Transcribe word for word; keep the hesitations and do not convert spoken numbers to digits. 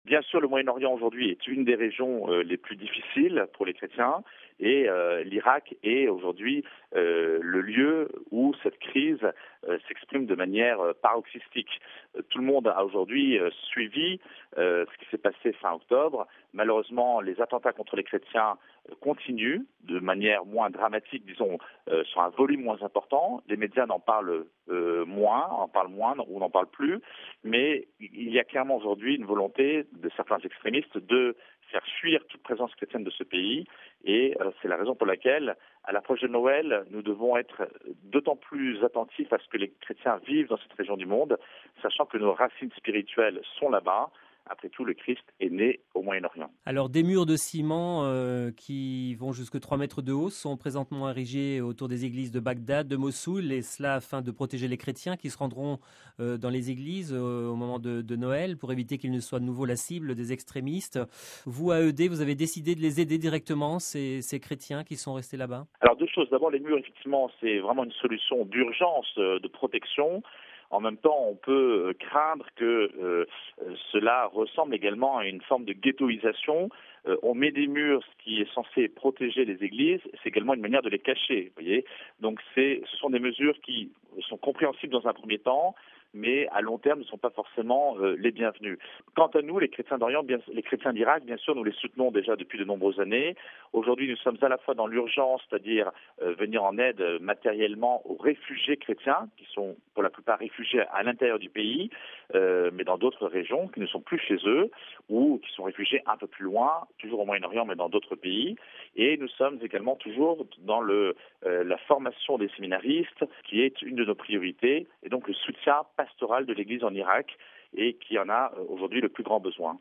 Bien sûr, le Moyen-Orient aujourd'hui est une des régions euh, les plus difficiles pour les chrétiens et euh, l'Irak est aujourd'hui euh, le lieu où cette crise euh, s'exprime de manière euh, paroxystique. Euh, tout le monde a aujourd'hui euh, suivi euh, ce qui s'est passé fin octobre. Malheureusement, les attentats contre les chrétiens euh, continuent de manière moins dramatique, disons, euh, sur un volume moins important. Les médias n'en parlent euh, moins, en parlent moins ou n'en parlent plus, mais il y a clairement aujourd'hui une volonté de certains extrémistes de faire fuir toute présence chrétienne de ce pays et euh, c'est la raison pour laquelle, à l'approche de Noël, nous devons être d'autant plus attentifs à ce que les chrétiens vivent dans cette région du monde, sachant que nos racines spirituelles sont là-bas. Après tout, le Christ est né au Moyen-Orient. Alors, des murs de ciment euh, qui vont jusque trois mètres de haut sont présentement érigés autour des églises de Bagdad, de Mossoul, et cela afin de protéger les chrétiens qui se rendront euh, dans les églises euh, au moment de, de Noël pour éviter qu'ils ne soient de nouveau la cible des extrémistes. Vous, à E D, vous avez décidé de les aider directement, ces, ces chrétiens qui sont restés là-bas? Alors, deux choses. D'abord, les murs, effectivement, c'est vraiment une solution d'urgence, euh, de protection. En même temps, on peut craindre que euh, cela ressemble également à une forme de ghettoisation. Euh, on met des murs, ce qui est censé protéger les églises, c'est également une manière de les cacher. Vous voyez. Donc, c'est, ce sont des mesures qui sont compréhensibles dans un premier temps, mais à long terme ne sont pas forcément euh, les bienvenus. Quant à nous, les chrétiens d'Orient, bien, les chrétiens d'Irak, bien sûr, nous les soutenons déjà depuis de nombreuses années. Aujourd'hui, nous sommes à la fois dans l'urgence, c'est-à-dire euh, venir en aide euh, matériellement aux réfugiés chrétiens, qui sont pour la plupart réfugiés à l'intérieur du pays, euh, mais dans d'autres régions qui ne sont plus chez eux, ou qui sont réfugiés un peu plus loin, toujours au Moyen-Orient, mais dans d'autres pays. Et nous sommes également toujours dans le, euh, la formation des séminaristes, qui est une de nos priorités, et donc le soutien pastoral de l'Église en Irak, et qui en a aujourd'hui le plus grand besoin.